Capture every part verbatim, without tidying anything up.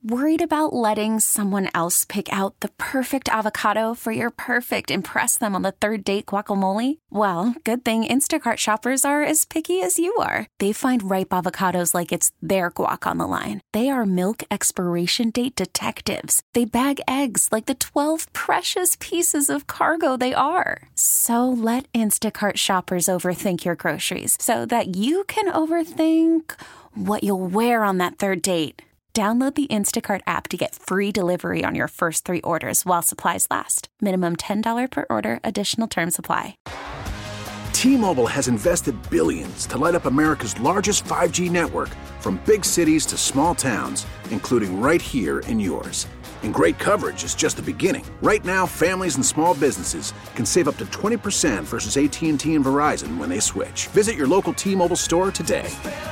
Worried about letting someone else pick out the perfect avocado for your perfect impress them on the third date guacamole? Well, good thing Instacart shoppers are as picky as you are. They find ripe avocados like it's their guac on the line. They are milk expiration date detectives. They bag eggs like the twelve precious pieces of cargo they are. So let Instacart shoppers overthink your groceries so that you can overthink what you'll wear on that third date. Download the Instacart app to get free delivery on your first three orders while supplies last. Minimum ten dollars per order. Additional terms apply. T-Mobile has invested billions to light up America's largest five G network, from big cities to small towns, including right here in yours. And great coverage is just the beginning. Right now, families and small businesses can save up to twenty percent versus A T and T and Verizon when they switch. Visit your local T-Mobile store today.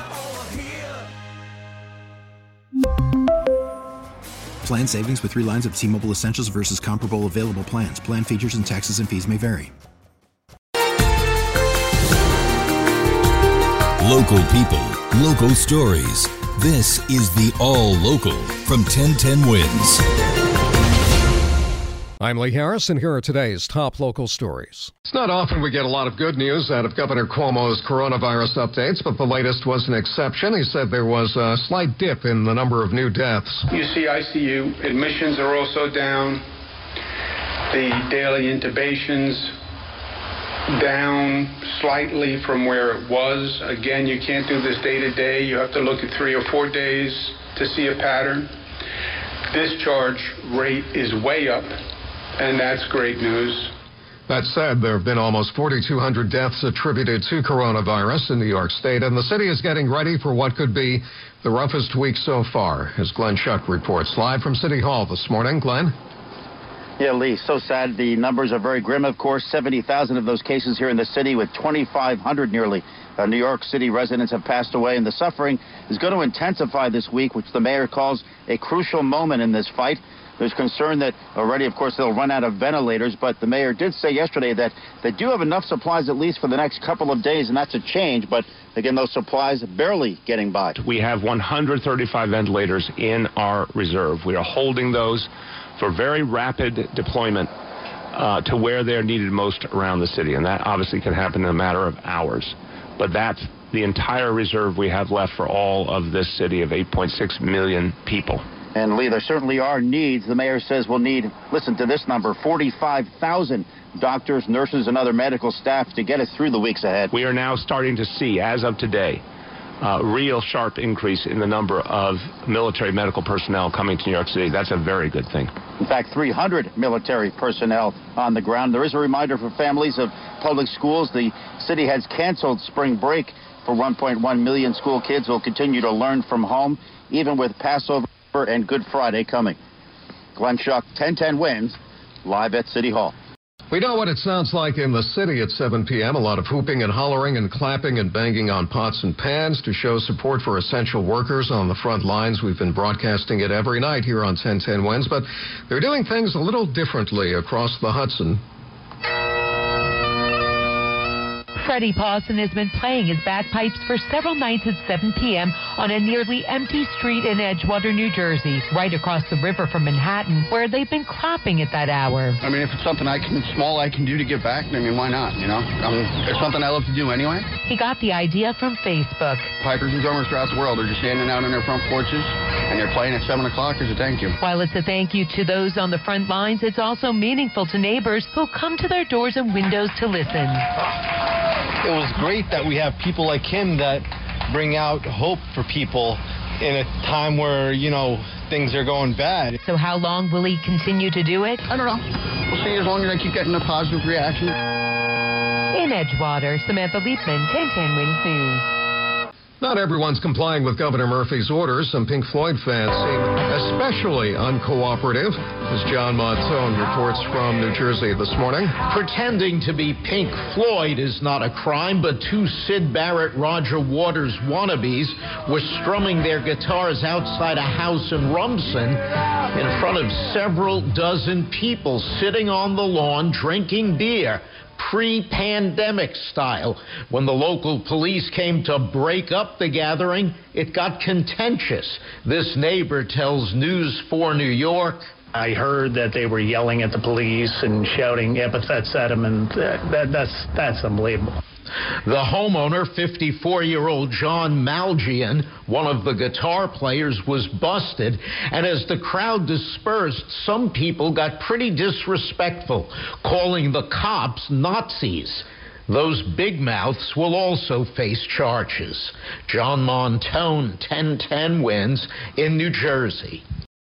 Plan savings with three lines of T-Mobile Essentials versus comparable available plans. Plan features and taxes and fees may vary. Local people, local stories. This is the All Local from ten ten Wins. I'm Lee Harris, and here are today's top local stories. It's not often we get a lot of good news out of Governor Cuomo's coronavirus updates, but the latest was an exception. He said there was a slight dip in the number of new deaths. You see I C U admissions are also down. The daily intubations down slightly from where it was. Again, you can't do this day to day. You have to look at three or four days to see a pattern. Discharge rate is way up, and that's great news. That said, there have been almost forty-two hundred deaths attributed to coronavirus in New York State, and the city is getting ready for what could be the roughest week so far, as Glenn Schuck reports live from City Hall this morning. Glenn? Yeah, Lee, so sad. The numbers are very grim, of course. seventy thousand of those cases here in the city, with twenty-five hundred nearly uh, New York City residents have passed away, and the suffering is going to intensify this week, which the mayor calls a crucial moment in this fight. There's concern that already, of course, they'll run out of ventilators, but the mayor did say yesterday that they do have enough supplies at least for the next couple of days, and that's a change. But again, those supplies barely getting by. We have one hundred thirty-five ventilators in our reserve. We are holding those for very rapid deployment uh, to where they're needed most around the city, and that obviously can happen in a matter of hours. But that's the entire reserve we have left for all of this city of eight point six million people. And, Lee, there certainly are needs. The mayor says we'll need, listen to this number, forty-five thousand doctors, nurses, and other medical staff to get us through the weeks ahead. We are now starting to see, as of today, a real sharp increase in the number of military medical personnel coming to New York City. That's a very good thing. In fact, three hundred military personnel on the ground. There is a reminder for families of public schools. The city has canceled spring break for one point one million school kids who will continue to learn from home, even with Passover and Good Friday coming. Glenn Schuck, ten ten Wins, live at City Hall. We know what it sounds like in the city at seven p.m. A lot of hooping and hollering and clapping and banging on pots and pans to show support for essential workers on the front lines. We've been broadcasting it every night here on ten ten Wins, but they're doing things a little differently across the Hudson. Freddie Pawson has been playing his bagpipes for several nights at seven p.m. on a nearly empty street in Edgewater, New Jersey, right across the river from Manhattan, where they've been clapping at that hour. I mean, if it's something I can, small I can do to give back, I mean, why not, you know? I mean, it's something I love to do anyway. He got the idea from Facebook. Pipers and drummers throughout the world are just standing out on their front porches, and they're playing at seven o'clock as a thank you. While it's a thank you to those on the front lines, it's also meaningful to neighbors who come to their doors and windows to listen. It was great that we have people like him that bring out hope for people in a time where, you know, things are going bad. So how long will he continue to do it? I don't know. We'll see as long as I keep getting a positive reaction. In Edgewater, Samantha Liebman, ten ten Wins News. Not everyone's complying with Governor Murphy's orders. Some Pink Floyd fans seem especially uncooperative, as John Montone reports from New Jersey this morning. Pretending to be Pink Floyd is not a crime, but two Syd Barrett, Roger Waters wannabes were strumming their guitars outside a house in Rumson in front of several dozen people sitting on the lawn drinking beer. pre-pandemic style. When the local police came to break up the gathering, it got contentious. This neighbor tells News four New York, I heard that they were yelling at the police and shouting epithets at them, and that, that, that's, that's unbelievable. The homeowner, fifty-four-year-old John Malgian, one of the guitar players, was busted, and as the crowd dispersed, some people got pretty disrespectful, calling the cops Nazis. Those big mouths will also face charges. John Montone, ten ten Wins in New Jersey.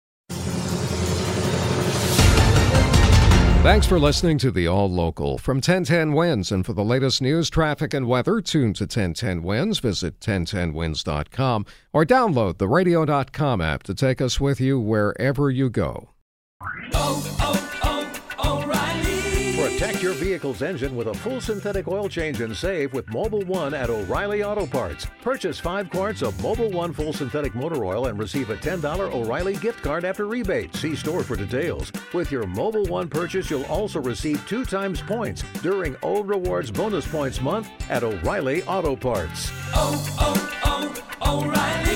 Thanks for listening to the All Local from ten ten Wins. And for the latest news, traffic, and weather, tune to ten ten Wins. Visit ten ten wins dot com or download the radio dot com app to take us with you wherever you go. Oh, oh, oh, O'Reilly. Protect your vehicle's engine with a full synthetic oil change and save with Mobil one at O'Reilly Auto Parts. Purchase five quarts of Mobil one full synthetic motor oil and receive a ten dollars O'Reilly gift card after rebate. See store for details. With your Mobil one purchase, you'll also receive two times points during O Rewards Bonus Points Month at O'Reilly Auto Parts. Oh, oh, oh, O'Reilly.